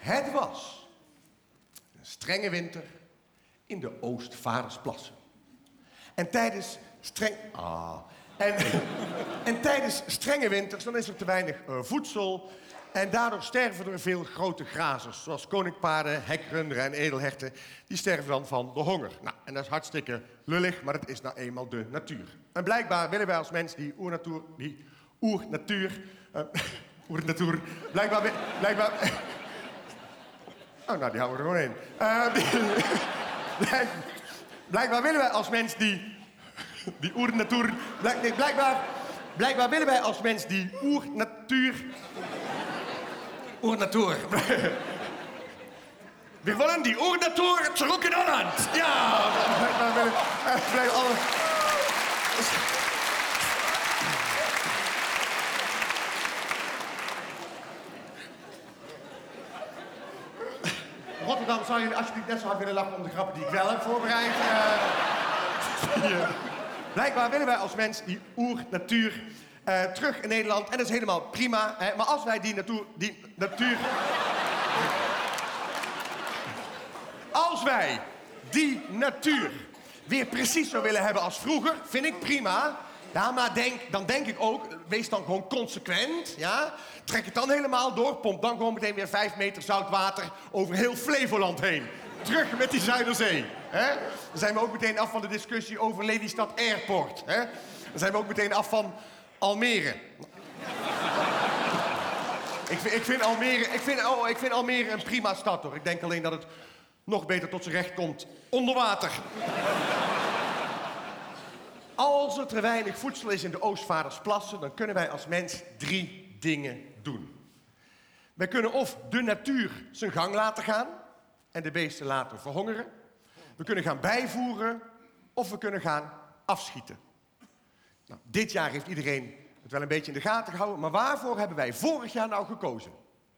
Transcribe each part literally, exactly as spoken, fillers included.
Het was een strenge winter in de Oostvaardersplassen. En tijdens streng... Ah. En, en tijdens strenge winters dan is er te weinig uh, voedsel. En daardoor sterven er veel grote grazers. Zoals koninkpaarden, hekrunderen en edelherten. Die sterven dan van de honger. Nou, en dat is hartstikke lullig, maar het is nou eenmaal de natuur. En blijkbaar willen wij als mens die oernatuur... Die oernatuur... Uh, oernatuur... Blijkbaar... Blijkbaar... Oh, nou, die houden we er gewoon in. Uh, die, blijkbaar willen wij als mens die... Die oernatuur... Blijk, nee, blijkbaar... Blijkbaar willen wij als mens die oernatuur... Oernatuur. We willen die oernatuur terug in Holland. Ja! Blijkbaar willen... Blijkbaar alle... Rotterdam, zou jullie alsjeblieft net zo hard willen lachen om de grappen die ik wel heb voorbereid? Uh... Blijkbaar willen wij als mens die oernatuur uh, terug in Nederland. En dat is helemaal prima. Hè? Maar als wij die natuur... Die natuur... Als wij die natuur weer precies zo willen hebben als vroeger, vind ik prima. Ja, maar denk, dan denk ik ook, wees dan gewoon consequent, ja? Trek het dan helemaal door, pomp dan gewoon meteen weer vijf meter zout water over heel Flevoland heen. Terug met die Zuiderzee. Hè? Dan zijn we ook meteen af van de discussie over Lelystad Airport. Hè? Dan zijn we ook meteen af van Almere. ik, vind, ik, vind Almere ik, vind, oh, ik vind Almere een prima stad, hoor. Ik denk alleen dat het nog beter tot zijn recht komt onder water. Als er te weinig voedsel is in de Oostvaardersplassen, dan kunnen wij als mens drie dingen doen. Wij kunnen of de natuur zijn gang laten gaan en de beesten laten verhongeren. We kunnen gaan bijvoeren of we kunnen gaan afschieten. Nou, dit jaar heeft iedereen het wel een beetje in de gaten gehouden, maar waarvoor hebben wij vorig jaar nou gekozen?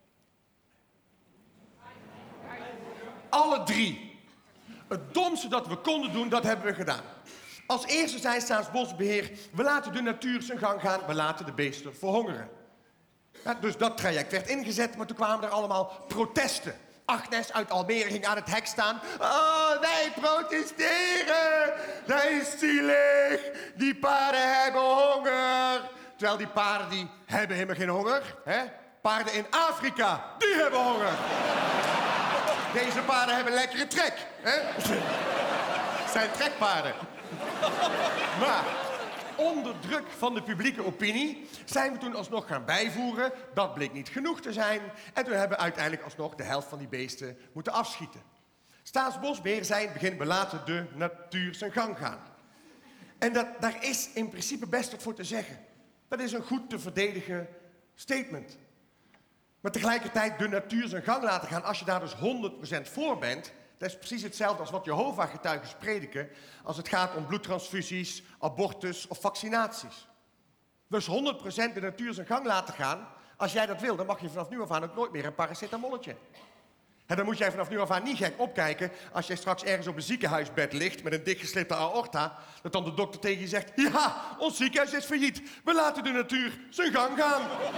Alle drie. Het domste dat we konden doen, dat hebben we gedaan. Als eerste zei Staatsbosbeheer, we laten de natuur zijn gang gaan, we laten de beesten verhongeren. Ja, dus dat traject werd ingezet, maar toen kwamen er allemaal protesten. Agnes uit Almere ging aan het hek staan. Oh, wij protesteren! Dat is zielig! Die paarden hebben honger! Terwijl die paarden, die hebben helemaal geen honger. Hè? Paarden in Afrika, die hebben honger! Deze paarden hebben lekkere trek. Hè? Het zijn trekpaarden. Maar onder druk van de publieke opinie zijn we toen alsnog gaan bijvoeren. Dat bleek niet genoeg te zijn. En toen hebben we uiteindelijk alsnog de helft van die beesten moeten afschieten. Staatsbosbeheer zei in het begin, we laten de natuur zijn gang gaan. En dat, daar is in principe best wat voor te zeggen. Dat is een goed te verdedigen statement. Maar tegelijkertijd de natuur zijn gang laten gaan, als je daar dus honderd procent voor bent, dat is precies hetzelfde als wat Jehovah-getuigen prediken als het gaat om bloedtransfusies, abortus of vaccinaties. Dus honderd procent de natuur zijn gang laten gaan. Als jij dat wil, dan mag je vanaf nu af aan ook nooit meer een paracetamolletje. En dan moet jij vanaf nu af aan niet gek opkijken als jij straks ergens op een ziekenhuisbed ligt met een dichtgeslipte aorta, dat dan de dokter tegen je zegt, ja, ons ziekenhuis is failliet. We laten de natuur zijn gang gaan.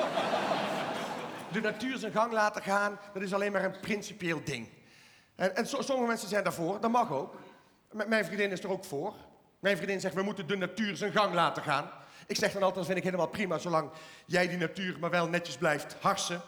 De natuur zijn gang laten gaan, dat is alleen maar een principieel ding. En, en so, sommige mensen zijn daarvoor, dat mag ook. M- mijn vriendin is er ook voor. Mijn vriendin zegt, we moeten de natuur zijn gang laten gaan. Ik zeg dan altijd, dat vind ik helemaal prima, zolang jij die natuur maar wel netjes blijft harsen.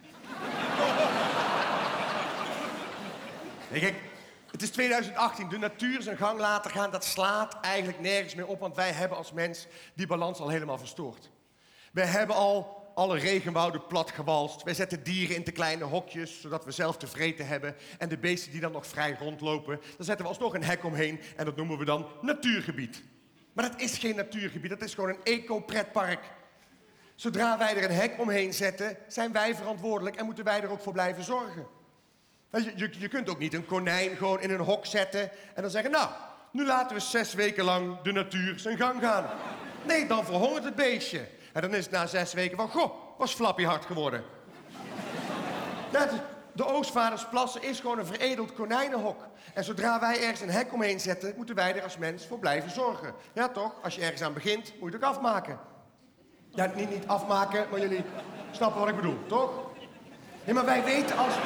Nee, kijk, het is tweeduizend achttien, de natuur zijn gang laten gaan, dat slaat eigenlijk nergens meer op, want wij hebben als mens die balans al helemaal verstoord. Wij hebben al alle regenwouden platgewalst. Wij zetten dieren in te kleine hokjes, zodat we zelf te vreten hebben. En de beesten die dan nog vrij rondlopen, daar zetten we alsnog een hek omheen. En dat noemen we dan natuurgebied. Maar dat is geen natuurgebied, dat is gewoon een eco-pretpark. Zodra wij er een hek omheen zetten, zijn wij verantwoordelijk en moeten wij er ook voor blijven zorgen. Je, je, je kunt ook niet een konijn gewoon in een hok zetten en dan zeggen, nou, nu laten we zes weken lang de natuur zijn gang gaan. Nee, dan verhongert het beestje. En dan is het na zes weken van, goh, was Flappy hard geworden. Ja, de Oostvaardersplassen is gewoon een veredeld konijnenhok. En zodra wij ergens een hek omheen zetten, moeten wij er als mens voor blijven zorgen. Ja, toch? Als je ergens aan begint, moet je het ook afmaken. Ja, niet, niet afmaken, maar jullie snappen wat ik bedoel, toch? Nee, maar wij weten als...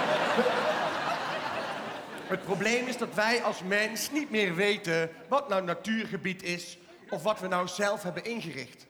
Het probleem is dat wij als mens niet meer weten wat nou natuurgebied is of wat we nou zelf hebben ingericht.